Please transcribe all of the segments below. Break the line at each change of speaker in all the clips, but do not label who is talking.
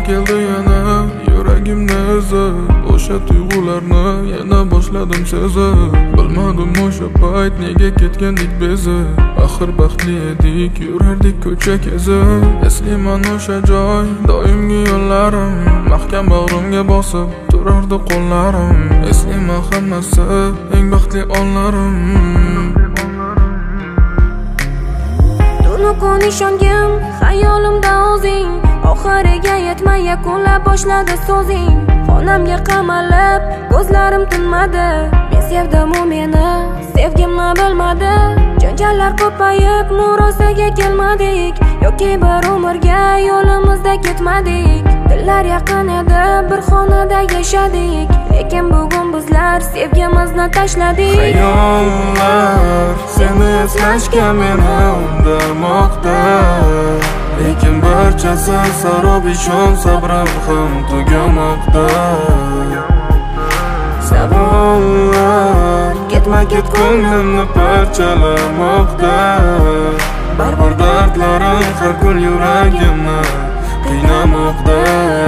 keldi yana yuragimni ezib, o'sha tuyg'ularni yana boshladim sezib. Bilmadim o'sha payt nega ketgandik bezib, axir baxtli edik, yurardik ko'cha kezib. Eslayman o'sha joy, doimgi yo'llarim, mahkam bag'rimga bosib turardi qo'llarim. Eslayman hammasi eng baxtli onlarim.
Tunu ishongim xayolimda o'zing, oxiriga yetmay yakunlab boshladi so'zing. Xonamga qamalib ko'zlarim tinmadi, men sevdim u meni sevgimni bilmadi. Janjallar ko'payib murosaga kelmadik, yoki bir umrga yo'limizda ketmadik. Dillar yaqin edi, bir xonada yashadik, lekin bugun bizlar sevgimizni tashladik.
Xayollar seni eslashga meni undamoqda, lekin barchasi sarob, ishon sabrim ham tugamoqda. Savollar ketma-ket ko'nglimni parchalamoqda, baribir dardlarim har kun yuragimni qiynamoqda.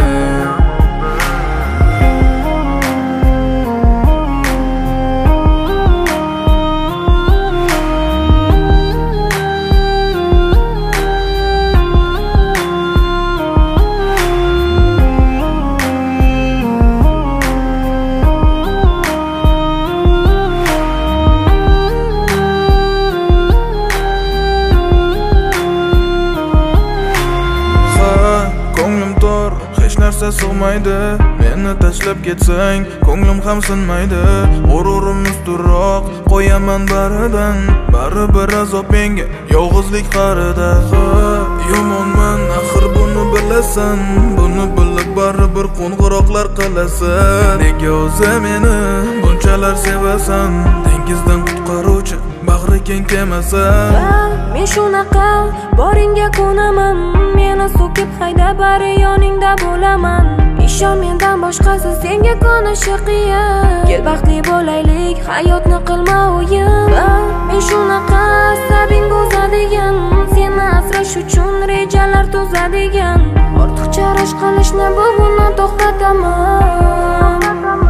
Narsa sig'maydi, meni tashlab ketsang ko'nglim ham sinmaydi. G'ururim ustunroq qo'yaman baridan, baribir azob menga yolg'izlik qarida. Yomonman axir buni bilasan, buni bilib baribir qo'ng'iroqlar qilasan. Nega o'zi meni bunchalar sevasan, dengizdan qutqaruvchi bag'ri keng kemasan.
Men shunaqa boringga ko'naman, meni so'kib hayda bari yoningda bo'laman. Ishon mendan boshqasi senga ko'nishi qiyin. Kel baxtli bo'laylik, hayotni qilma o'yin. Men shunaqa sabing buzadigan, seni asrash uchun rejalar tuzadigan. Ortiqcha rashk qilishni bugun to'xtataman.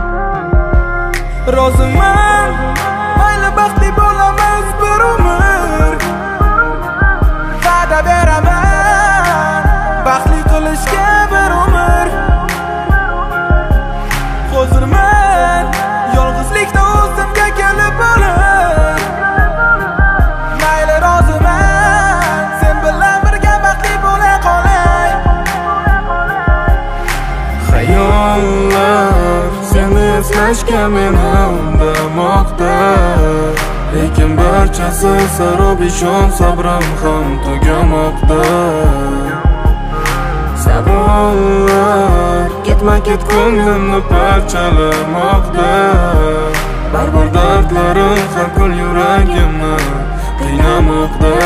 Roziman, mayli baxtli bo'lamiz bir umr, va'da beraman baxtli qilishga bir umr. Hozirman yolg'izlikda o'zimga kelib olib, mayli roziman sen bilan birga baxtli bo'la qolay. Xayollar seni eslashga meni undamoqda, lekin barchasi sarob, ishon sabrim ham tugamoqda. Savollar ketma-ket ko'nglimni parchalamoqda, baribir dardlarim har kun yuragimni qiynamoqda.